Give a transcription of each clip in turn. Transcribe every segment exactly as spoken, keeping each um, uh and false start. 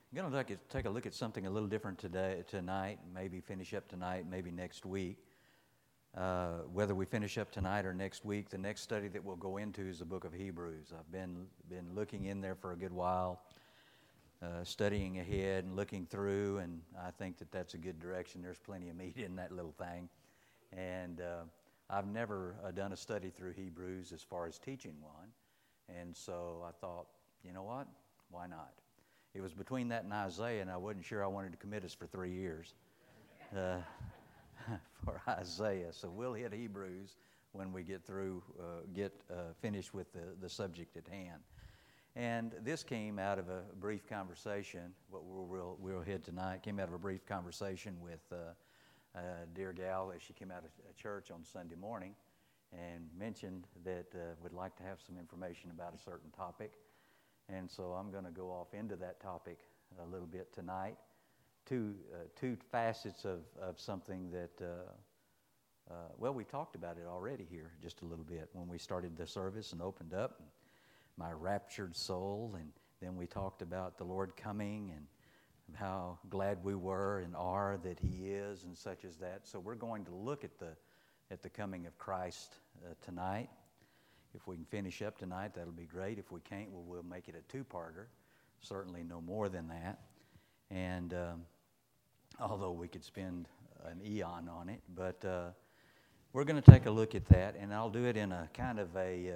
I'm going to take a, take a look at something a little different today, tonight, maybe finish up tonight, maybe next week. Uh, whether we finish up tonight or next week, the next study that we'll go into is the book of Hebrews. I've been been looking in there for a good while, uh, studying ahead and looking through, and I think that that's a good direction. There's plenty of meat in that little thing. And uh, I've never uh, done a study through Hebrews as far as teaching one, and so I thought, you know what, why not? It was between that and Isaiah, and I wasn't sure I wanted to commit us for three years uh, for Isaiah. So we'll hit Hebrews when we get through, uh, get uh, finished with the, the subject at hand. And this came out of a brief conversation, what we'll, we'll, we'll hit tonight, came out of a brief conversation with uh, a dear gal as she came out of church on Sunday morning and mentioned that uh, would like to have some information about a certain topic. And so I'm going to go off into that topic a little bit tonight. Two uh, two facets of, of something that, uh, uh, well, we talked about it already here just a little bit when we started the service and opened up. And my raptured soul, and then we talked about the Lord coming and how glad we were and are that He is and such as that. So we're going to look at the at the coming of Christ uh, tonight. If we can finish up tonight, that'll be great. If we can't, well, we'll make it a two-parter. Certainly no more than that. And um, although we could spend an eon on it, but uh, we're going to take a look at that, and I'll do it in a kind of a,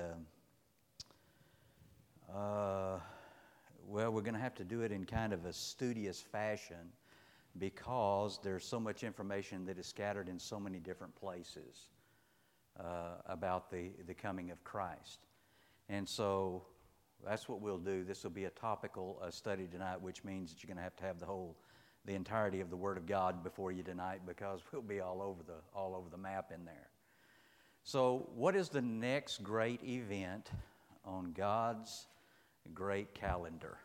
uh, uh, well, we're going to have to do it in kind of a studious fashion because there's so much information that is scattered in so many different places. Uh, about the, the coming of Christ. And so that's what we'll do. This will be a topical uh, study tonight, which means that you're going to have to have the whole, the entirety of the Word of God before you tonight because we'll be all over the all over the map in there. So what is the next great event on God's great calendar?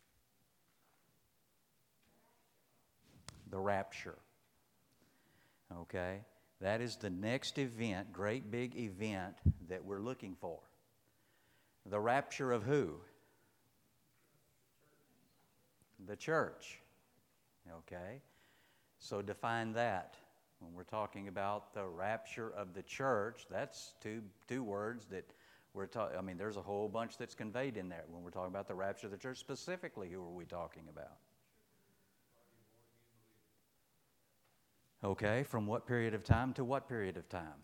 The rapture. Okay? That is the next event, great big event that we're looking for. The rapture of who? The church. Okay? So define that. When we're talking about the rapture of the church, that's two two words that we're talking. I mean, there's a whole bunch that's conveyed in there. When we're talking about the rapture of the church, specifically, who are we talking about? Okay, from what period of time to what period of time?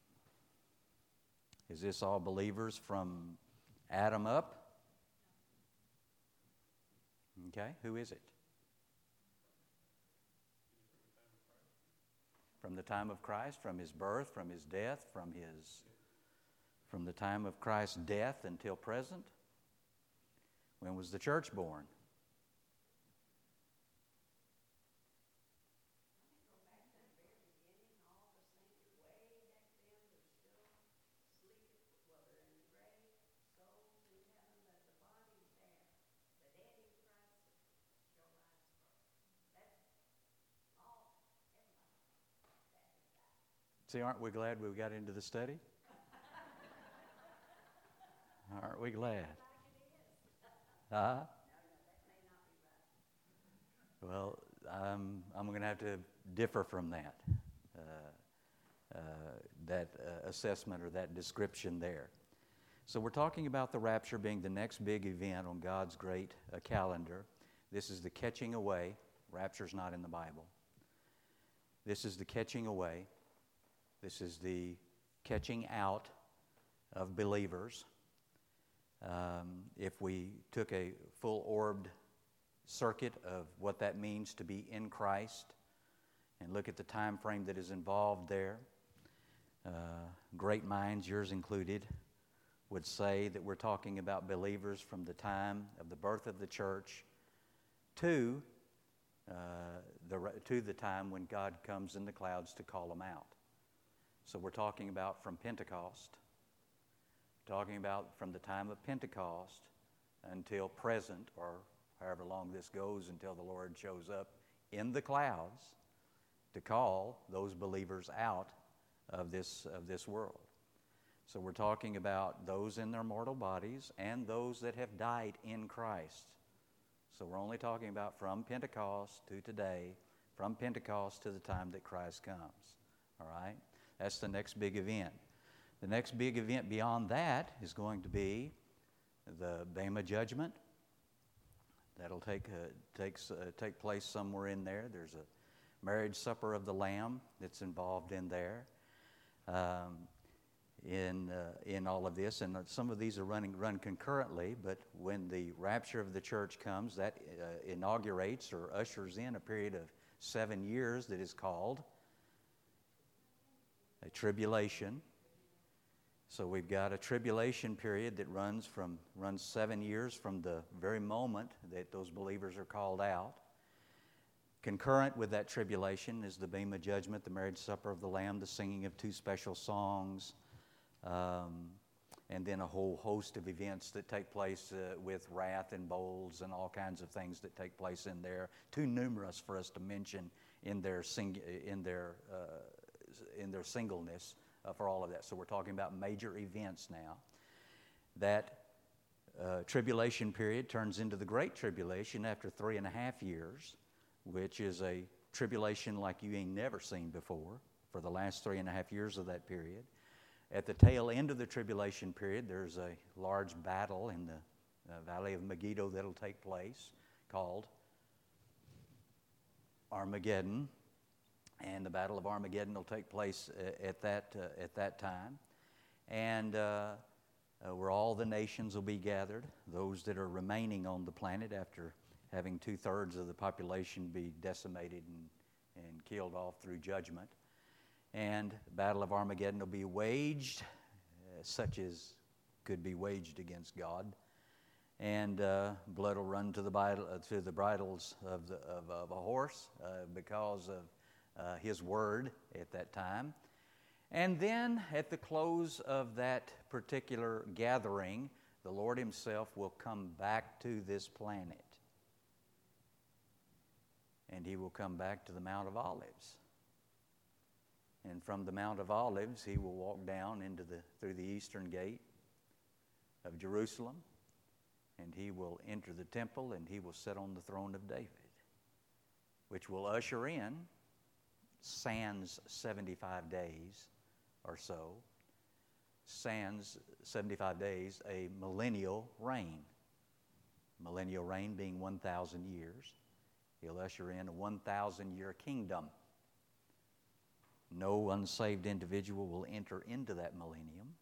Is this all believers from Adam up? Okay, who is it? From the time of Christ, from His birth, from His death, from His, from the time of Christ's death until present? When was the church born? See, aren't we glad we got into the study? Aren't we glad? Uh-huh. Well, I'm, I'm going to have to differ from that, uh, uh, that uh, assessment or that description there. So we're talking about the rapture being the next big event on God's great uh, calendar. This is the catching away. Rapture's not in the Bible. This is the catching away. This is the catching out of believers. Um, if we took a full-orbed circuit of what that means to be in Christ and look at the time frame that is involved there, uh, great minds, yours included, would say that we're talking about believers from the time of the birth of the church to uh, the to the time when God comes in the clouds to call them out. So we're talking about from Pentecost, talking about from the time of Pentecost until present, or however long this goes until the Lord shows up in the clouds to call those believers out of this of this world. So we're talking about those in their mortal bodies and those that have died in Christ. So we're only talking about from Pentecost to today, from Pentecost to the time that Christ comes. All right? That's the next big event. The next big event beyond that is going to be the Bema judgment. That'll take uh, takes uh, take place somewhere in there. There's a marriage supper of the Lamb that's involved in there, um, in uh, in all of this, and some of these are running run concurrently. But when the rapture of the church comes, that uh, inaugurates or ushers in a period of seven years that is called a tribulation. So we've got a tribulation period that runs from runs seven years from the very moment that those believers are called out. Concurrent with that tribulation is the Bema judgment, the marriage supper of the Lamb, the singing of two special songs, um, and then a whole host of events that take place uh, with wrath and bowls and all kinds of things that take place in there. Too numerous for us to mention in their sing- in their uh, in their singleness. Uh, for all of that. So we're talking about major events now. That uh, tribulation period turns into the Great Tribulation after three and a half years, which is a tribulation like you ain't never seen before for the last three and a half years of that period. At the tail end of the tribulation period, there's a large battle in the uh, Valley of Megiddo that'll take place called Armageddon. And the Battle of Armageddon will take place at that uh, at that time, and uh, uh, where all the nations will be gathered, those that are remaining on the planet after having two-thirds of the population be decimated and, and killed off through judgment. And the Battle of Armageddon will be waged, uh, such as could be waged against God, and uh, blood will run to the, bridle, uh, to the bridles of, the, of, of a horse uh, because of Uh, his word at that time. And then at the close of that particular gathering, the Lord himself will come back to this planet. And he will come back to the Mount of Olives. And from the Mount of Olives, he will walk down into the through the eastern gate of Jerusalem, and he will enter the temple, and he will sit on the throne of David, which will usher in, sans seventy-five days or so, sans seventy-five days, a millennial reign. Millennial reign being one thousand years. He'll usher in a one thousand year kingdom. No unsaved individual will enter into that millennium.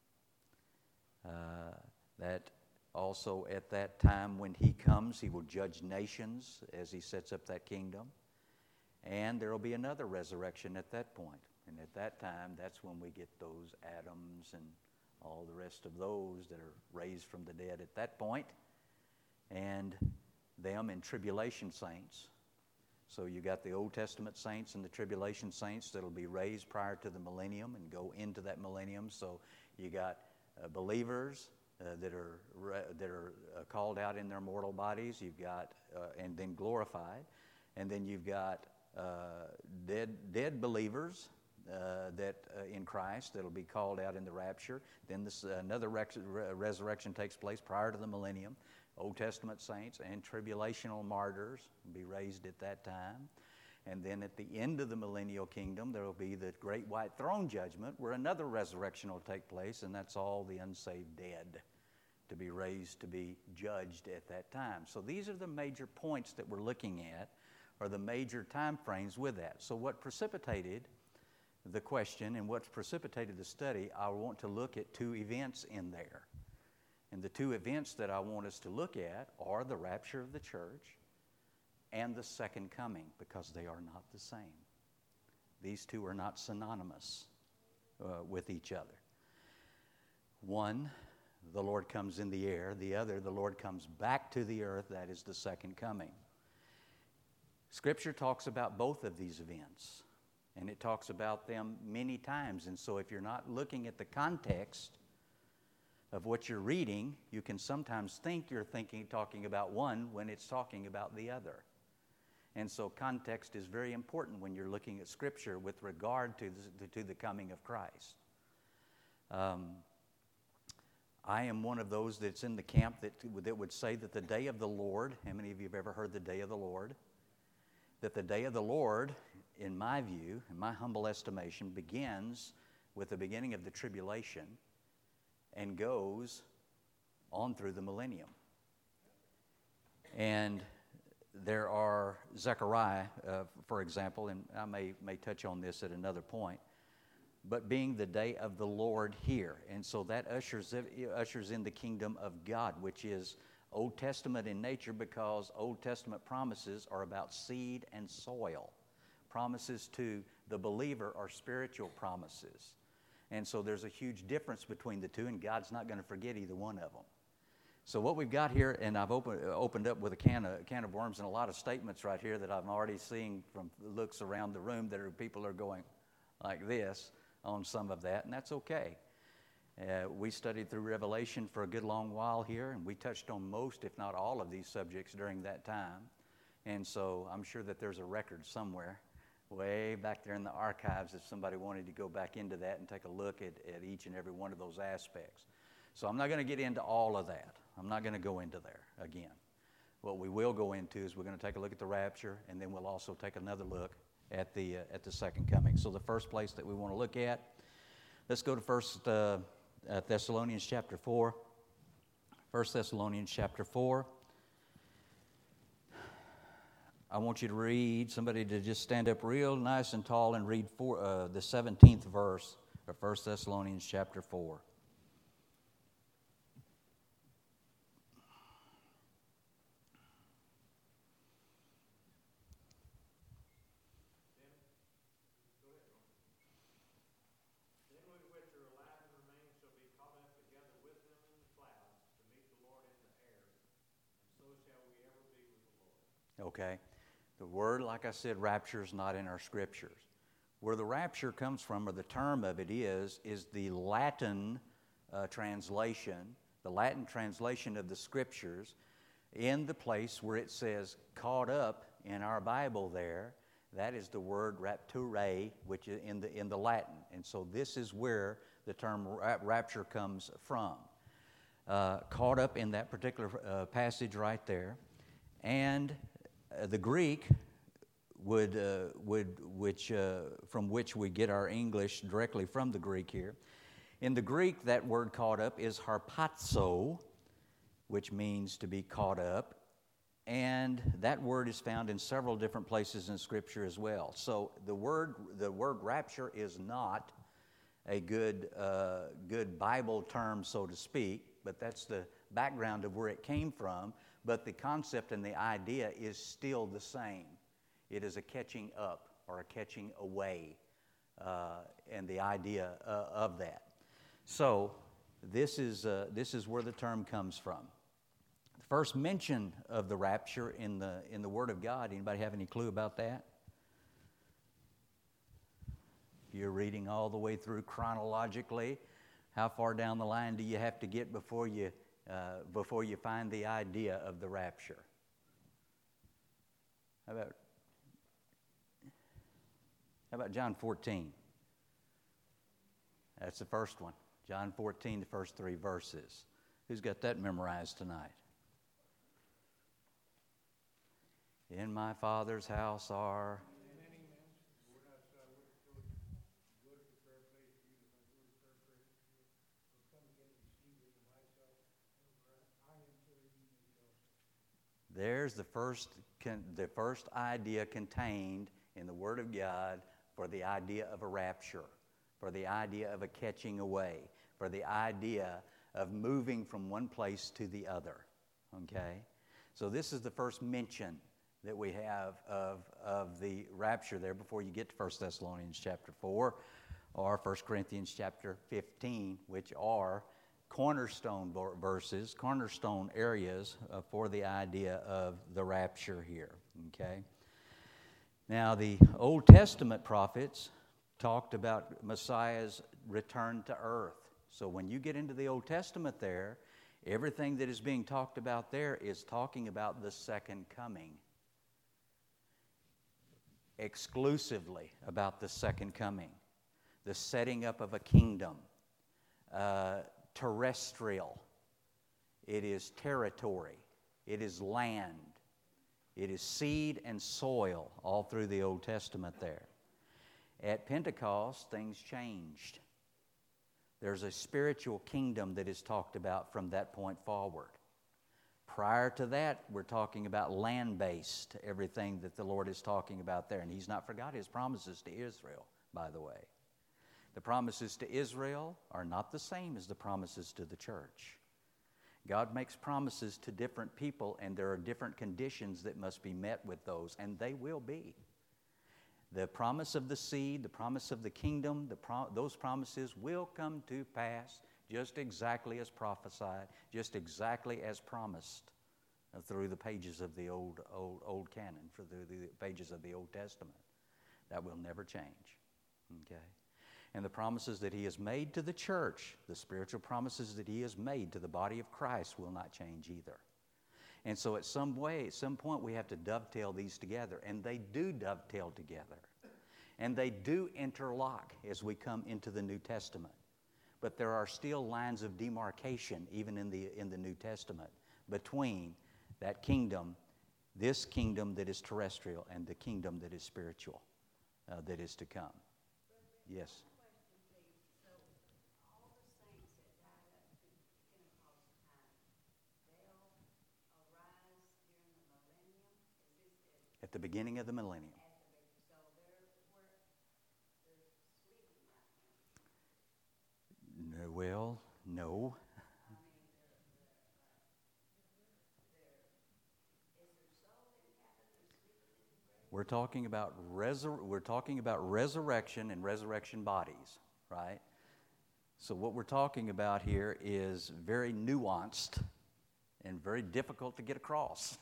Uh, that also at that time when he comes, he will judge nations as he sets up that kingdom. And there will be another resurrection at that point. And at that time, that's when we get those Adams and all the rest of those that are raised from the dead at that point. And them in tribulation saints. So you got the Old Testament saints and the tribulation saints that'll be raised prior to the millennium and go into that millennium. So you got uh, believers uh, that are re- that are uh, called out in their mortal bodies. You've got uh, and then glorified, and then you've got Uh, dead dead believers uh, that uh, in Christ that'll be called out in the rapture. Then this, uh, another res- re- resurrection takes place prior to the millennium. Old Testament saints and tribulational martyrs will be raised at that time. And then at the end of the millennial kingdom, there will be the great white throne judgment where another resurrection will take place, and that's all the unsaved dead to be raised to be judged at that time. So these are the major points that we're looking at, are the major time frames with that. So what precipitated the question and what's precipitated the study, I want to look at two events in there. And the two events that I want us to look at are the rapture of the church and the second coming, because they are not the same. These two are not synonymous uh, with each other. One, the Lord comes in the air. The other, the Lord comes back to the earth. That is the second coming. Scripture talks about both of these events, and it talks about them many times. And so if you're not looking at the context of what you're reading, you can sometimes think you're thinking talking about one when it's talking about the other. And so context is very important when you're looking at Scripture with regard to the, to the coming of Christ. Um, I am one of those that's in the camp that, that would say that the day of the Lord, how many of you have ever heard the day of the Lord? That the day of the Lord, in my view, in my humble estimation, begins with the beginning of the tribulation and goes on through the millennium. And there are, Zechariah, uh, for example, and I may, may touch on this at another point, but being the day of the Lord here. And so that ushers, ushers in the kingdom of God, which is Old Testament in nature, because Old Testament promises are about seed and soil. Promises to the believer are spiritual promises. And so there's a huge difference between the two, and God's not going to forget either one of them. So what we've got here, and I've opened, opened up with a can of, a can of worms and a lot of statements right here that I'm already seeing from looks around the room that are, people are going like this on some of that, and that's okay. Uh, we studied through Revelation for a good long while here, and we touched on most, if not all, of these subjects during that time. And so I'm sure that there's a record somewhere way back there in the archives if somebody wanted to go back into that and take a look at, at each and every one of those aspects. So I'm not going to get into all of that. I'm not going to go into there again. What we will go into is we're going to take a look at the rapture, and then we'll also take another look at the uh, at the second coming. So the first place that we want to look at, let's go to First uh, uh, Thessalonians chapter four. First Thessalonians chapter four. I want you to read, somebody to just stand up real nice and tall and read four, uh, the seventeenth verse of First Thessalonians chapter four. Okay. The word, like I said, rapture is not in our scriptures. Where the rapture comes from, or the term of it is, is the Latin uh, translation, the Latin translation of the scriptures in the place where it says caught up in our Bible there. That is the word rapture, which is in the, in the Latin. And so this is where the term rapture comes from. Uh, caught up in that particular uh, passage right there. And Uh, the Greek would uh, would which uh, from which we get our English directly from the Greek here. In the Greek, that word caught up is harpazo, which means to be caught up, and that word is found in several different places in Scripture as well. So the word the word rapture is not a good uh, good Bible term, so to speak, but that's the background of where it came from. But the concept and the idea is still the same. It is a catching up or a catching away, uh, and the idea uh, of that. So this is uh, this is where the term comes from. The first mention of the rapture in the in the Word of God. Anybody have any clue about that? You're reading all the way through chronologically. How far down the line do you have to get before you? Uh, before you find the idea of the rapture? How about, how about John fourteen? That's the first one. John fourteen, the first three verses. Who's got that memorized tonight? In my Father's house are... There's the first, the first idea contained in the Word of God for the idea of a rapture, for the idea of a catching away, for the idea of moving from one place to the other. Okay? So this is the first mention that we have of, of the rapture there before you get to First Thessalonians chapter four or First Corinthians chapter fifteen, which are cornerstone verses, cornerstone areas uh, for the idea of the rapture here, okay? Now, the Old Testament prophets talked about Messiah's return to earth. So when you get into the Old Testament there, everything that is being talked about there is talking about the second coming. Exclusively about the second coming. The setting up of a kingdom. Uh, terrestrial. It is territory. It is land. It is seed and soil all through the Old Testament there. At Pentecost, things changed. There's a spiritual kingdom that is talked about from that point forward. Prior to that, we're talking about land-based, everything that the Lord is talking about there. And He's not forgot His promises to Israel, by the way. The promises to Israel are not the same as the promises to the church. God makes promises to different people, and there are different conditions that must be met with those, and they will be. The promise of the seed, the promise of the kingdom, the pro- those promises will come to pass just exactly as prophesied, just exactly as promised uh, through the pages of the old, old, old canon, through the, the pages of the Old Testament. That will never change. Okay? And the promises that He has made to the church, the spiritual promises that He has made to the body of Christ will not change either. And so at some way, at some point, we have to dovetail these together. And they do dovetail together. And they do interlock as we come into the New Testament. But there are still lines of demarcation, even in the, in the New Testament, between that kingdom, this kingdom that is terrestrial, and the kingdom that is spiritual, uh, that is to come. Yes. At the beginning of the millennium. No, well, no. We're talking about resur- we're talking about resurrection and resurrection bodies, right? So what we're talking about here is very nuanced and very difficult to get across.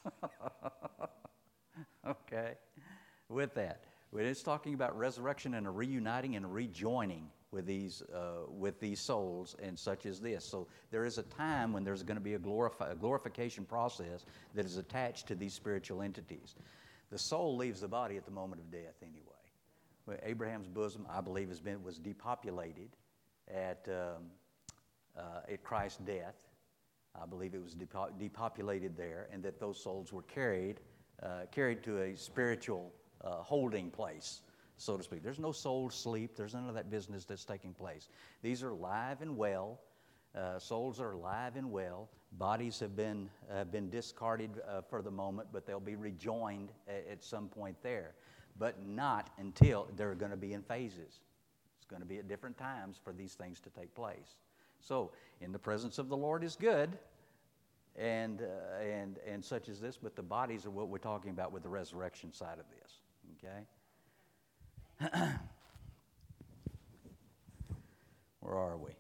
Okay, with that, it's talking about resurrection and a reuniting and a rejoining with these uh, with these souls and such as this. So there is a time when there's going to be a, glorify, a glorification process that is attached to these spiritual entities. The soul leaves the body at the moment of death anyway. Well, Abraham's bosom, I believe, has been was depopulated at um, uh, at Christ's death. I believe it was depo- depopulated there, and that those souls were carried. Uh, carried to a spiritual uh, holding place, so to speak. There's no soul sleep. There's none of that business that's taking place. These are live and well. Uh, souls are alive and well. Bodies have been uh, been discarded uh, for the moment, but they'll be rejoined at, at some point there. But not until they're going to be in phases. It's going to be at different times for these things to take place. So, in the presence of the Lord is good. And, uh, and and such as this, but the bodies are what we're talking about with the resurrection side of this, okay? Where are we?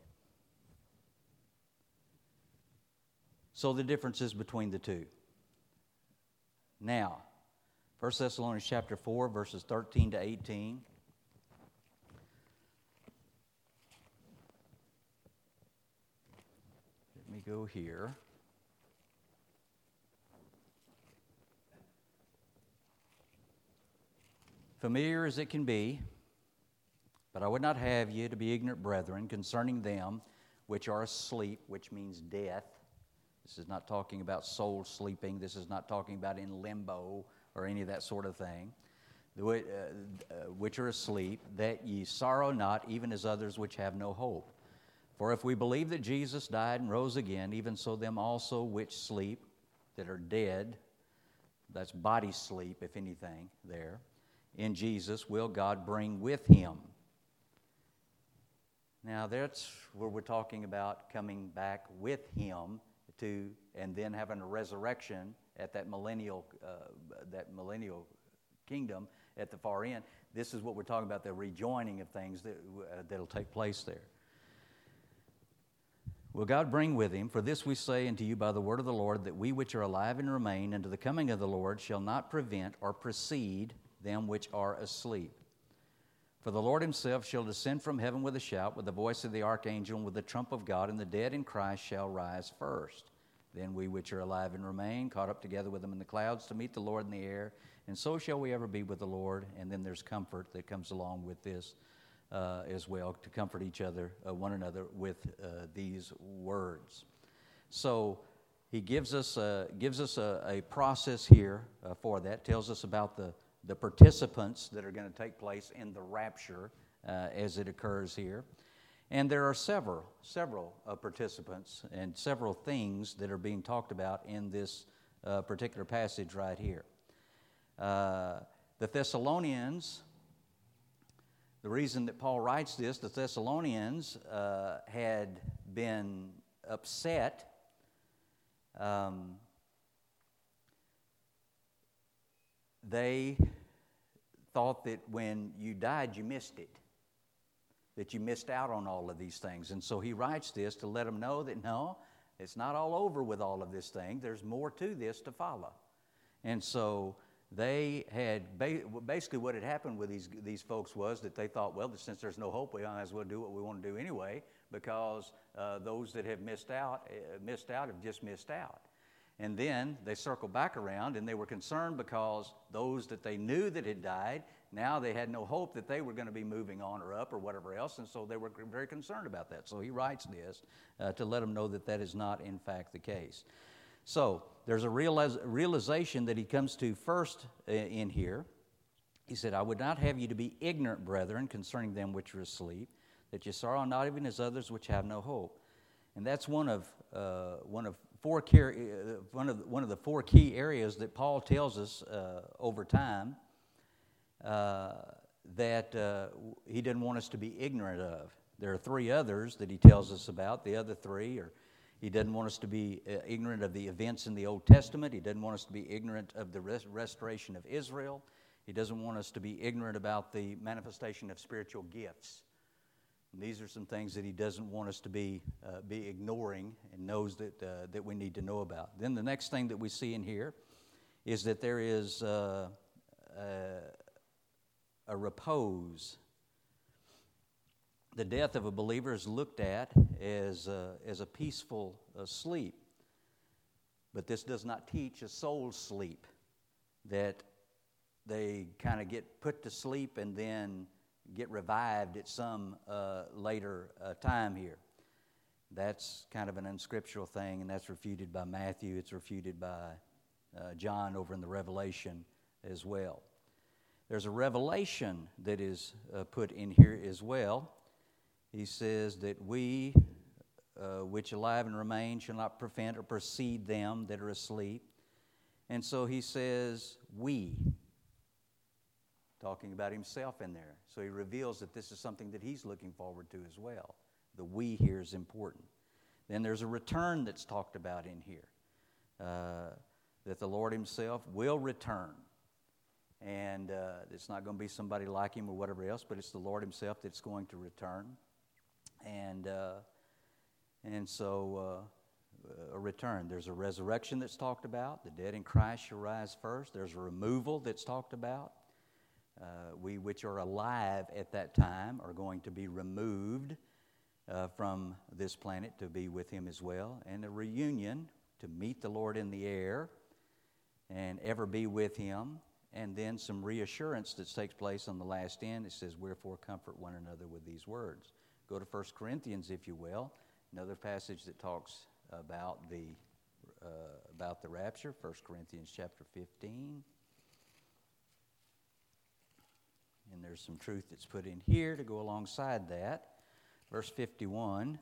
So the differences between the two. Now, First Thessalonians chapter four, verses thirteen to eighteen. Let me go here. Familiar as it can be, but I would not have you to be ignorant, brethren, concerning them which are asleep, which means death. This is not talking about soul sleeping. This is not talking about in limbo or any of that sort of thing. Which are asleep, that ye sorrow not, even as others which have no hope. For if we believe that Jesus died and rose again, even so them also which sleep, that are dead, that's body sleep, if anything, there, in Jesus will God bring with Him. Now that's where we're talking about coming back with Him to, and then having a resurrection at that millennial, uh, that millennial kingdom at the far end. This is what we're talking about, the rejoining of things that uh, that'll take place there. Will God bring with Him? For this we say unto you by the word of the Lord, that we which are alive and remain unto the coming of the Lord shall not prevent or precede them which are asleep. For the Lord Himself shall descend from heaven with a shout, with the voice of the archangel, and with the trump of God, and the dead in Christ shall rise first. Then we which are alive and remain, caught up together with them in the clouds to meet the Lord in the air, and so shall we ever be with the Lord. And then there's comfort that comes along with this, uh, as well, to comfort each other, uh, one another, with uh, these words. So he gives us a, gives us a, a process here uh, for that. Tells us about the the participants that are going to take place in the rapture uh, as it occurs here. And there are several, several uh, participants and several things that are being talked about in this uh, particular passage right here. Uh, the Thessalonians, the reason that Paul writes this, the Thessalonians uh, had been upset um, they thought that when you died, you missed it, that you missed out on all of these things. And so he writes this to let them know that, no, it's not all over with all of this thing. There's more to this to follow. And so they had, basically what had happened with these, these folks was that they thought, well, since there's no hope, we might as well do what we want to do anyway, because uh, those that have missed out, uh, missed out have just missed out. And then they circled back around, and they were concerned because those that they knew that had died, now they had no hope that they were going to be moving on or up or whatever else, and so they were very concerned about that. So he writes this uh, to let them know that that is not, in fact, the case. So there's a realize, realization that he comes to first uh, in here. He said, I would not have you to be ignorant, brethren, concerning them which are asleep, that ye sorrow not even as others which have no hope. And that's one of uh, one of four key, uh, one of one of the four key areas that Paul tells us uh, over time uh, that uh, he didn't want us to be ignorant of. There are three others that he tells us about. The other three are, he doesn't want us to be uh, ignorant of the events in the Old Testament. He doesn't want us to be ignorant of the rest- restoration of Israel. He doesn't want us to be ignorant about the manifestation of spiritual gifts. And these are some things that he doesn't want us to be uh, be ignoring, and knows that uh, that we need to know about. Then the next thing that we see in here is that there is uh, a, a repose. The death of a believer is looked at as uh, as a peaceful uh, sleep, but this does not teach a soul sleep, that they kind of get put to sleep and then get revived at some uh, later uh, time here. That's kind of an unscriptural thing, and that's refuted by Matthew. It's refuted by uh, John over in the Revelation as well. There's a revelation that is uh, put in here as well. He says that we, uh, which alive and remain, shall not prevent or precede them that are asleep. And so he says, we, talking about himself in there. So he reveals that this is something that he's looking forward to as well. The we here is important. Then there's a return that's talked about in here, uh, that the Lord himself will return. And uh, it's not going to be somebody like him or whatever else, but it's the Lord himself that's going to return. And uh, and so uh, a return. There's a resurrection that's talked about. The dead in Christ shall rise first. There's a removal that's talked about. Uh, we which are alive at that time are going to be removed uh, from this planet to be with him as well. And a reunion to meet the Lord in the air and ever be with him. And then some reassurance that takes place on the last end. It says, wherefore comfort one another with these words. Go to First Corinthians, if you will, another passage that talks about the uh, about the rapture. First Corinthians chapter fifteen. And there's some truth that's put in here to go alongside that. Verse fifty-one.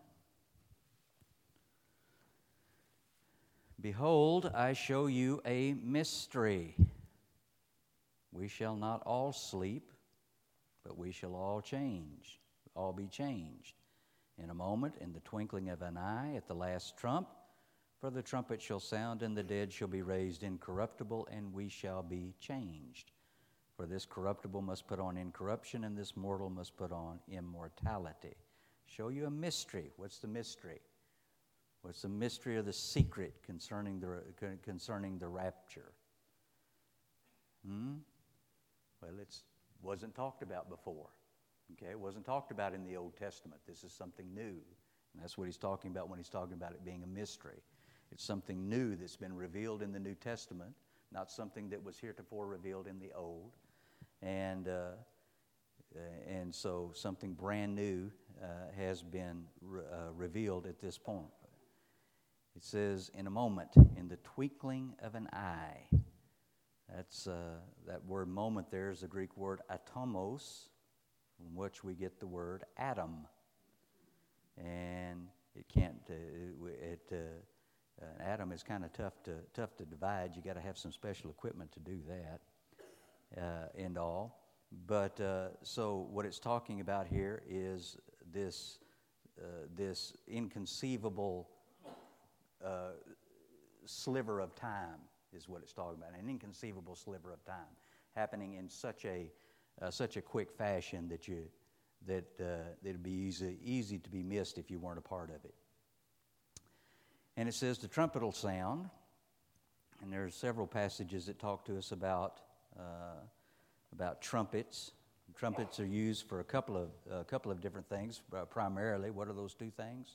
Behold, I show you a mystery. We shall not all sleep, but we shall all change, all be changed. In a moment, in the twinkling of an eye, at the last trump, for the trumpet shall sound, and the dead shall be raised incorruptible, and we shall be changed. For this corruptible must put on incorruption, and this mortal must put on immortality. Show you a mystery. What's the mystery? What's the mystery or the secret concerning the concerning the rapture? Hmm? Well, it wasn't talked about before. Okay, it wasn't talked about in the Old Testament. This is something new, and that's what he's talking about when he's talking about it being a mystery. It's something new that's been revealed in the New Testament, not something that was heretofore revealed in the Old. And uh, Uh, and so something brand new uh, has been re- uh, revealed at this point. It says, in a moment, in the twinkling of an eye. That's uh, that word moment there is the Greek word atomos, from which we get the word atom. And it can't, uh, it, it uh, an atom is kind of tough to tough to divide. You got to have some special equipment to do that, uh, and all. But uh, so what it's talking about here is this uh, this inconceivable uh, sliver of time is what it's talking about. An inconceivable sliver of time happening in such a uh, such a quick fashion that you that uh, that it'd be easy easy to be missed if you weren't a part of it. And it says the trumpet will sound, and there's several passages that talk to us about uh, about trumpets. Trumpets are used for a couple of a couple of different things. Uh, primarily, what are those two things?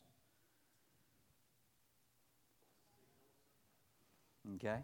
Okay.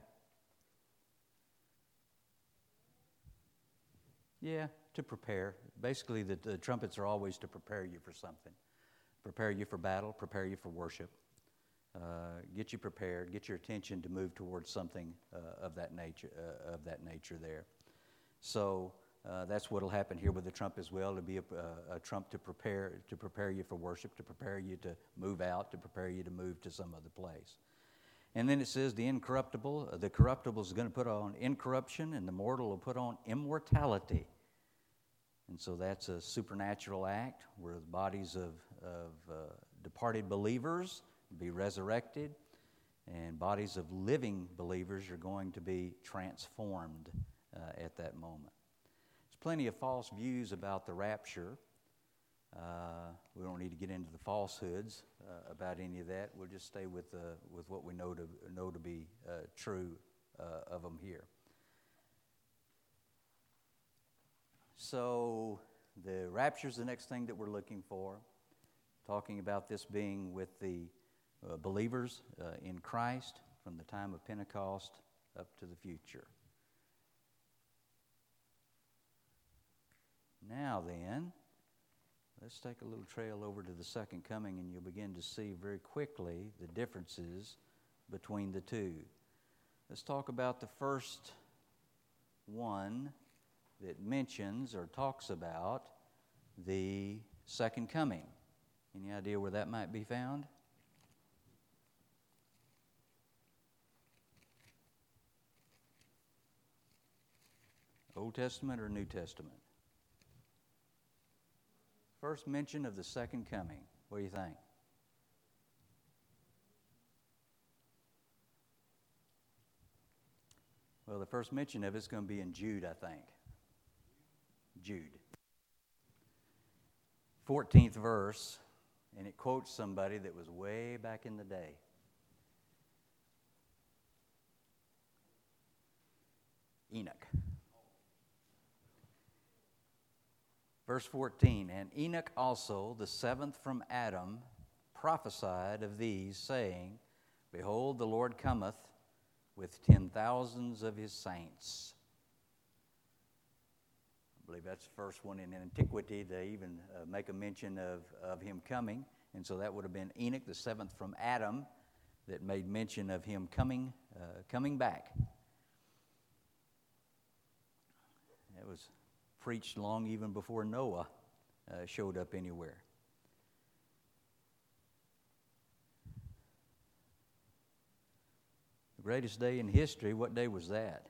Yeah, to prepare. Basically, the, the trumpets are always to prepare you for something. Prepare you for battle, prepare you for worship. Uh, get you prepared, get your attention to move towards something uh, of that nature. Uh, of that nature there. So uh, that's what will happen here with the trump as well. It'll be a, a, a trump to prepare to prepare you for worship, to prepare you to move out, to prepare you to move to some other place. And then it says the incorruptible, uh, the corruptible is going to put on incorruption, and the mortal will put on immortality. And so that's a supernatural act where the bodies of, of uh, departed believers be resurrected, and bodies of living believers are going to be transformed uh, at that moment. There's plenty of false views about the rapture. Uh, we don't need to get into the falsehoods uh, about any of that. We'll just stay with uh, with what we know to know to be uh, true uh, of them here. So the rapture is the next thing that we're looking for. Talking about this being with the uh, believers uh, in Christ from the time of Pentecost up to the future. Now then, let's take a little trail over to the second coming, and you'll begin to see very quickly the differences between the two. Let's talk about the first one that mentions or talks about the second coming. Any idea where that might be found? Old Testament or New Testament? First mention of the second coming. What do you think? Well, the first mention of it's going to be in Jude, I think. Jude. fourteenth verse, and it quotes somebody that was way back in the day. Enoch. Verse fourteen, and Enoch also, the seventh from Adam, prophesied of these, saying, Behold, the Lord cometh with ten thousands of his saints. I believe that's the first one in antiquity to even uh, make a mention of, of him coming. And so that would have been Enoch, the seventh from Adam, that made mention of him coming, uh, coming back. It was preached long even before Noah uh, showed up anywhere. The greatest day in history, what day was that?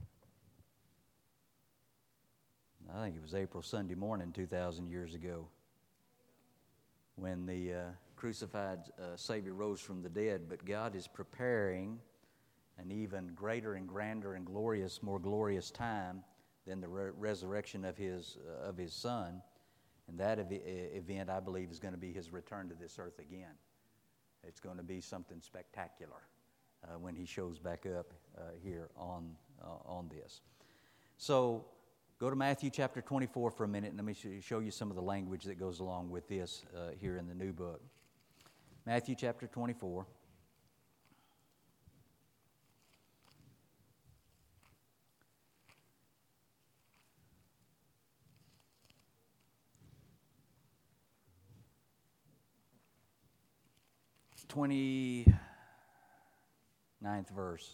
I think it was April Sunday morning two thousand years ago when the uh, crucified uh, Savior rose from the dead. But God is preparing an even greater and grander and glorious, more glorious time than the re- resurrection of his uh, of his Son. And that ev- event, I believe, is going to be his return to this earth again. It's going to be something spectacular uh, when he shows back up uh, here on uh, on this. So go to Matthew chapter twenty-four for a minute, and let me show you some of the language that goes along with this uh, here in the new book. Matthew chapter twenty-four. twenty-ninth verse.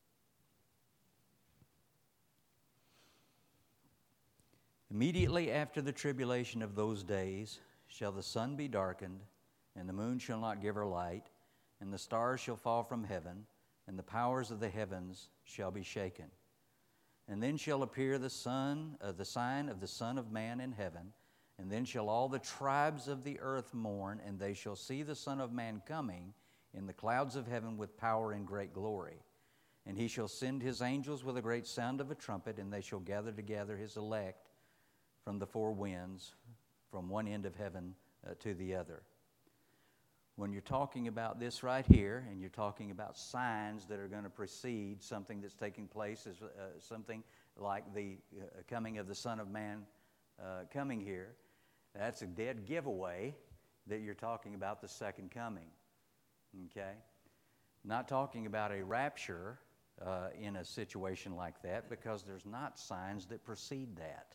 Immediately after the tribulation of those days shall the sun be darkened, and the moon shall not give her light, and the stars shall fall from heaven, and the powers of the heavens shall be shaken. And then shall appear the son, uh, the sign of the Son of Man in heaven, and then shall all the tribes of the earth mourn, and they shall see the Son of Man coming in the clouds of heaven with power and great glory. And he shall send his angels with a great sound of a trumpet, and they shall gather together his elect from the four winds, from one end of heaven uh, to the other. When you're talking about this right here, and you're talking about signs that are going to precede something that's taking place, is uh, something like the uh, coming of the Son of Man uh, coming here, that's a dead giveaway that you're talking about the second coming. Okay? Not talking about a rapture uh, in a situation like that, because there's not signs that precede that.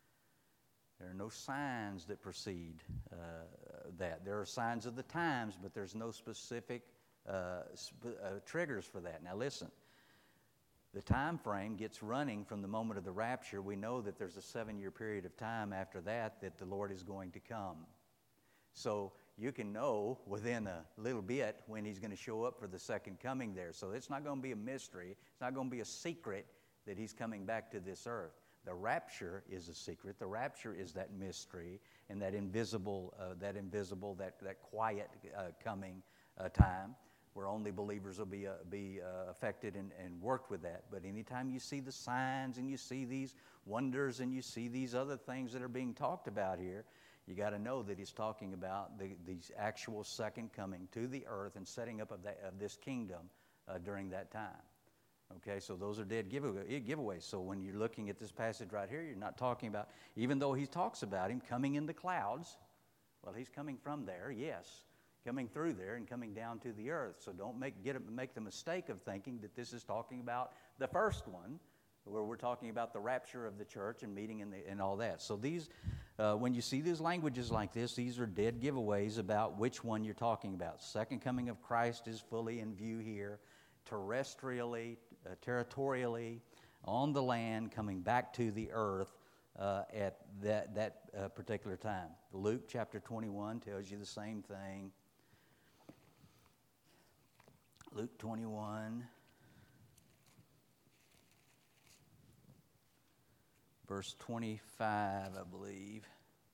There are no signs that precede uh, that. There are signs of the times, but there's no specific uh, sp- uh, triggers for that. Now listen, the time frame gets running from the moment of the rapture. We know that there's a seven-year period of time after that that the Lord is going to come. So you can know within a little bit when he's going to show up for the second coming there. So it's not going to be a mystery. It's not going to be a secret that he's coming back to this earth. The rapture is a secret. The rapture is that mystery and that invisible, uh, that invisible, that that quiet uh, coming uh, time where only believers will be uh, be uh, affected and, and worked with that. But anytime you see the signs and you see these wonders and you see these other things that are being talked about here, you got to know that he's talking about the the actual second coming to the earth and setting up of that of this kingdom uh, during that time. Okay, so those are dead giveaways. So when you're looking at this passage right here, you're not talking about, even though he talks about him coming in the clouds, well, he's coming from there, yes, coming through there and coming down to the earth. So don't make get make the mistake of thinking that this is talking about the first one, where we're talking about the rapture of the church and meeting and, and all that. So these, uh, when you see these languages like this, these are dead giveaways about which one you're talking about. Second coming of Christ is fully in view here, terrestrially, uh, territorially, on the land, coming back to the earth uh, at that, that uh, particular time. Luke chapter twenty-one tells you the same thing. Luke twenty-one, verse twenty-five, I believe.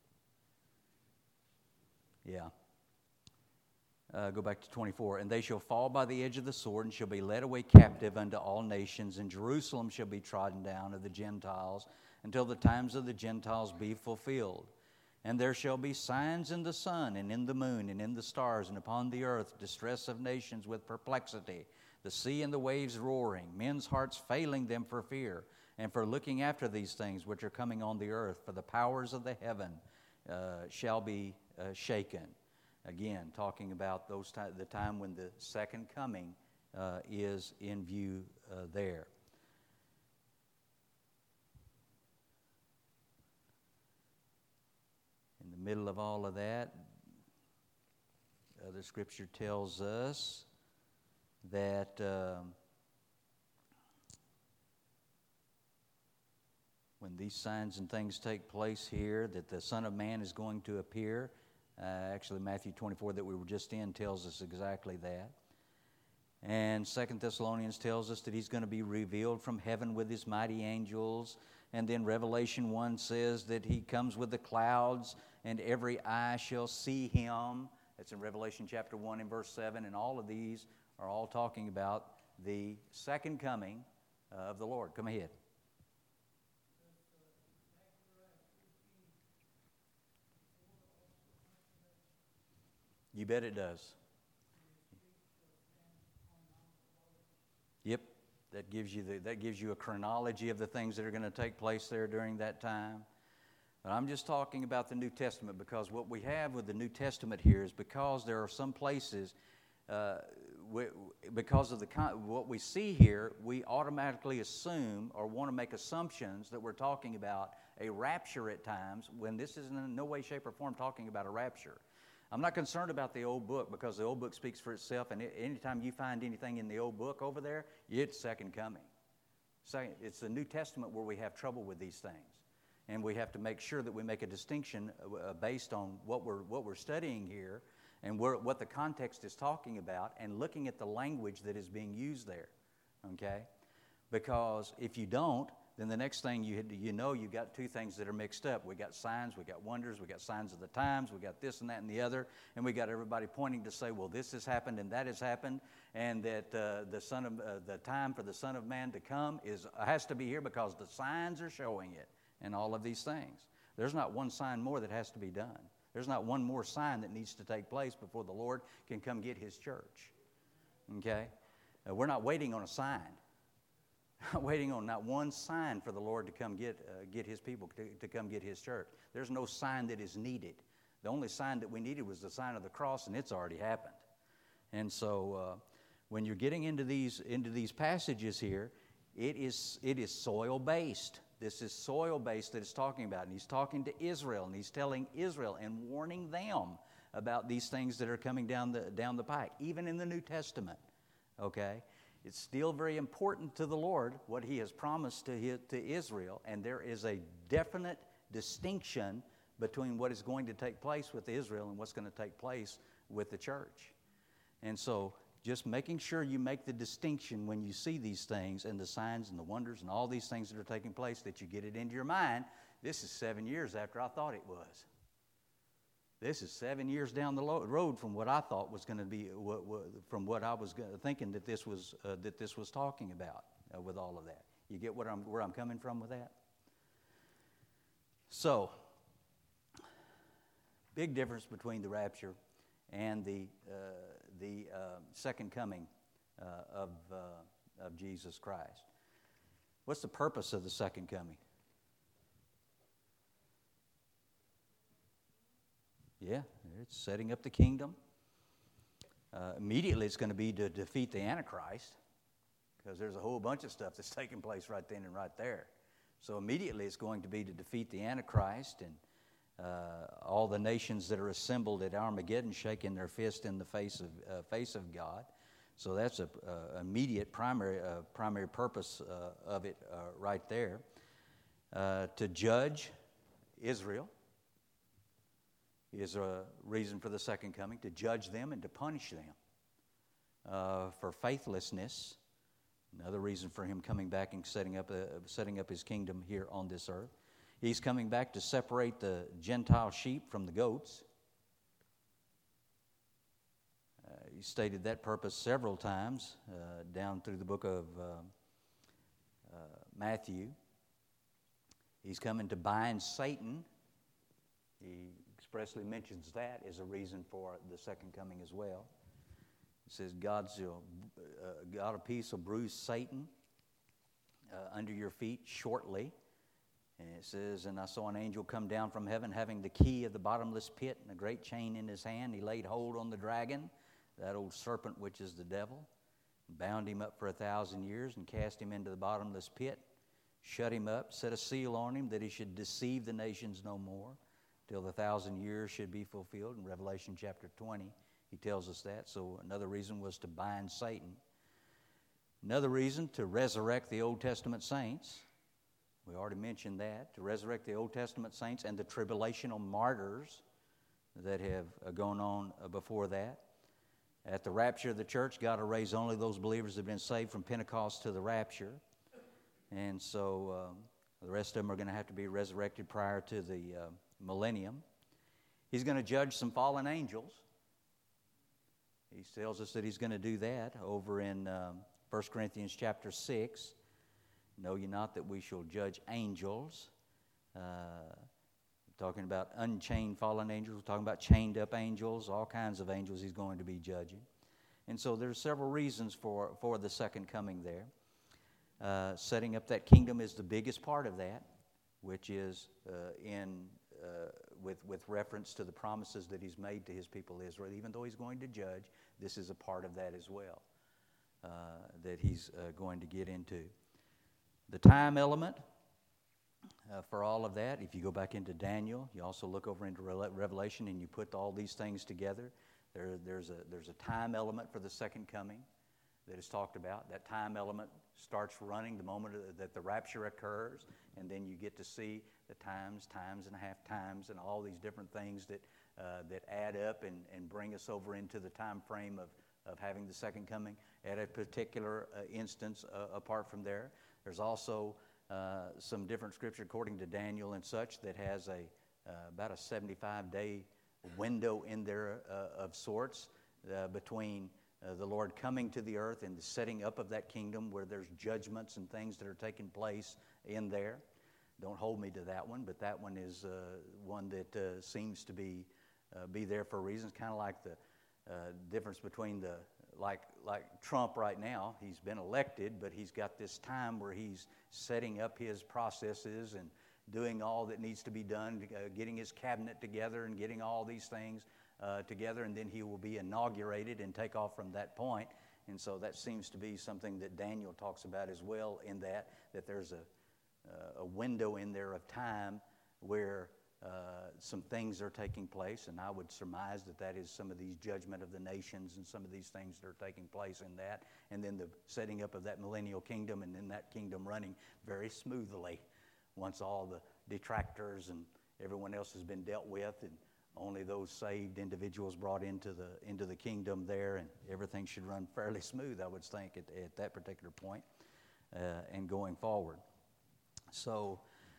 Yeah. Uh, go back to twenty-four. And they shall fall by the edge of the sword and shall be led away captive unto all nations, and Jerusalem shall be trodden down of the Gentiles until the times of the Gentiles be fulfilled. And there shall be signs in the sun and in the moon and in the stars, and upon the earth distress of nations with perplexity, the sea and the waves roaring, men's hearts failing them for fear, and for looking after these things which are coming on the earth, for the powers of the heaven uh, shall be uh, shaken. Again, talking about those t- the time when the second coming uh, is in view uh, there. In the middle of all of that, uh, the Scripture tells us that um, when these signs and things take place here, that the Son of Man is going to appear. Uh, actually, Matthew twenty-four that we were just in tells us exactly that. And Second Thessalonians tells us that he's going to be revealed from heaven with his mighty angels. And then Revelation one says that he comes with the clouds and every eye shall see him. That's in Revelation chapter one and verse seven. And all of these are all talking about the second coming uh, of the Lord. Come ahead. You bet it does. Yep, that gives you the, that gives you a chronology of the things that are going to take place there during that time. But I'm just talking about the New Testament, because what we have with the New Testament here is because there are some places, uh, we, because of the what we see here, we automatically assume or want to make assumptions that we're talking about a rapture at times, when this is in no way, shape, or form talking about a rapture. I'm not concerned about the old book because the old book speaks for itself, and anytime you find anything in the old book over there, it's second coming. Second, it's the New Testament where we have trouble with these things. And we have to make sure that we make a distinction uh, based on what we're, what we're studying here and where, what the context is talking about and looking at the language that is being used there, okay? Because if you don't, then the next thing you you know, you've got two things that are mixed up. We got signs, we got wonders, we got signs of the times, we got this and that and the other, and we got everybody pointing to say, well, this has happened and that has happened, and that uh, the son of uh, the time for the Son of Man to come is has to be here because the signs are showing it, and all of these things. There's not one sign more that has to be done. There's not one more sign that needs to take place before the Lord can come get His church. Okay, uh, we're not waiting on a sign. Waiting on not one sign for the Lord to come get uh, get His people, to, to come get His church. There's no sign that is needed. The only sign that we needed was the sign of the cross, and it's already happened. And so uh, when you're getting into these into these passages here, it is it is soil-based. This is soil-based that it's talking about. And He's talking to Israel, and He's telling Israel and warning them about these things that are coming down the down the pike, even in the New Testament. Okay? It's still very important to the Lord what He has promised to his, to Israel, and there is a definite distinction between what is going to take place with Israel and what's going to take place with the church. And so just making sure you make the distinction when you see these things and the signs and the wonders and all these things that are taking place, that you get it into your mind. This is seven years after I thought it was. This is seven years down the road from what I thought was going to be, from what I was thinking that this was uh, that this was talking about uh, with all of that. You get what I'm where I'm coming from with that? So, big difference between the rapture and the uh, the uh, second coming uh, of uh, of Jesus Christ. What's the purpose of the second coming? Yeah, it's setting up the kingdom. Uh, immediately it's going to be to defeat the Antichrist, because there's a whole bunch of stuff that's taking place right then and right there. So immediately it's going to be to defeat the Antichrist and uh, all the nations that are assembled at Armageddon shaking their fist in the face of uh, face of God. So that's a uh, immediate primary uh, primary purpose uh, of it uh, right there. Uh, to judge Israel is a reason for the second coming, to judge them and to punish them uh, for faithlessness. Another reason for Him coming back and setting up a, setting up His kingdom here on this earth. He's coming back to separate the Gentile sheep from the goats. Uh, he stated that purpose several times uh, down through the book of uh, uh, Matthew. He's coming to bind Satan. He expressly mentions that as a reason for the second coming as well. It says, God's, uh, God of peace will bruise Satan uh, under your feet shortly. And it says, and I saw an angel come down from heaven having the key of the bottomless pit and a great chain in his hand. He laid hold on the dragon, that old serpent which is the devil, bound him up for a thousand years and cast him into the bottomless pit, shut him up, set a seal on him that he should deceive the nations no more, till the thousand years should be fulfilled. In Revelation chapter twenty, he tells us that. So another reason was to bind Satan. Another reason, to resurrect the Old Testament saints. We already mentioned that. To resurrect the Old Testament saints and the tribulational martyrs that have uh, gone on uh, before that. At the rapture of the church, God will raise only those believers that have been saved from Pentecost to the rapture. And so um, the rest of them are going to have to be resurrected prior to the uh, millennium. He's going to judge some fallen angels. He tells us that He's going to do that over in um, First Corinthians chapter six. Know ye not that we shall judge angels? Uh, talking about unchained fallen angels. We're talking about chained up angels. All kinds of angels He's going to be judging. And so there's several reasons for, for the second coming there. Uh, setting up that kingdom is the biggest part of that, which is uh, in uh, with with reference to the promises that He's made to His people Israel. Even though He's going to judge, this is a part of that as well uh, that He's uh, going to get into. The time element, uh, for all of that. If you go back into Daniel, you also look over into Re- Revelation, and you put all these things together. There, there's a there's a time element for the second coming that is talked about. That time element starts running the moment that the rapture occurs, and then you get to see the times, times and a half times, and all these different things that uh, that add up and, and bring us over into the time frame of, of having the second coming at a particular uh, instance uh, apart from there. There's also uh, some different scripture according to Daniel and such that has a uh, about a seventy-five day window in there uh, of sorts uh, between Uh, the Lord coming to the earth and the setting up of that kingdom where there's judgments and things that are taking place in there. Don't hold me to that one, but that one is uh, one that uh, seems to be uh, be there for reasons. Kind of like the uh, difference between the like like Trump right now. He's been elected, but he's got this time where he's setting up his processes and doing all that needs to be done, uh, getting his cabinet together and getting all these things Uh, together, and then he will be inaugurated and take off from that point. And so that seems to be something that Daniel talks about as well, in that that there's a uh, a window in there of time where uh, some things are taking place, and I would surmise that that is some of these judgment of the nations and some of these things that are taking place in that, and then the setting up of that millennial kingdom, and then that kingdom running very smoothly once all the detractors and everyone else has been dealt with, and only those saved individuals brought into the into the kingdom there, and everything should run fairly smooth, I would think, at, at that particular point, uh, and going forward. So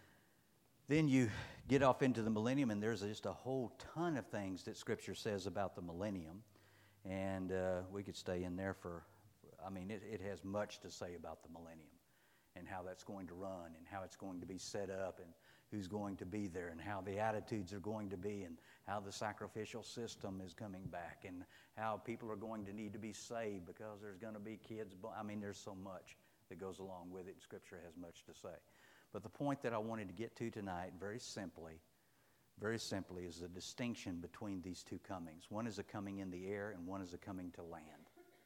then you get off into the millennium, and there's just a whole ton of things that Scripture says about the millennium, and uh, we could stay in there for, I mean, it, it has much to say about the millennium and how that's going to run and how it's going to be set up and who's going to be there and how the attitudes are going to be and how the sacrificial system is coming back and how people are going to need to be saved because there's going to be kids. I mean, there's so much that goes along with it. Scripture has much to say. But the point that I wanted to get to tonight, very simply, very simply, is the distinction between these two comings. One is a coming in the air and one is a coming to land.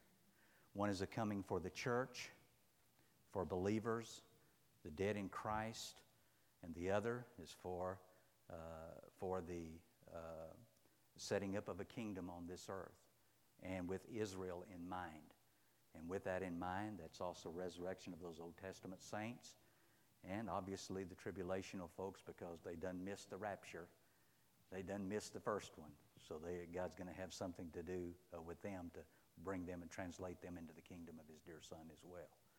One is a coming for the church, for believers, the dead in Christ, and the other is for uh, for the uh, setting up of a kingdom on this earth, and with Israel in mind. And with that in mind, that's also resurrection of those Old Testament saints, and obviously the tribulational folks, because they done missed the rapture. They done missed the first one. So they, God's going to have something to do uh, with them to bring them and translate them into the kingdom of His dear Son as well.